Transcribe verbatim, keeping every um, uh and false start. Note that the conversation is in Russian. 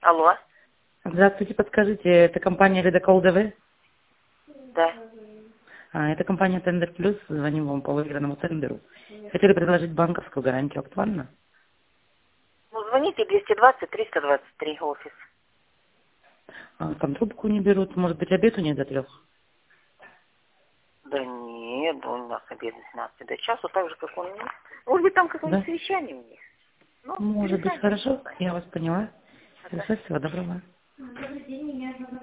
Алло. Здравствуйте, подскажите, это компания Ледокол ДВ? Да. А, это компания Тендер Плюс, звоним вам по выигранному тендеру. Хотели предложить банковскую гарантию, актуально? Ну, звоните двести двадцать триста двадцать три офис. А, там трубку не берут, может быть, обед у них до трех? Да нет, да у нас обед с двенадцати до часу, так же, как он у них. Может быть, там какое-нибудь Да? совещание у них. Ну, Может быть, перезвоните. хорошо, я вас поняла. Хорошо, всего доброго.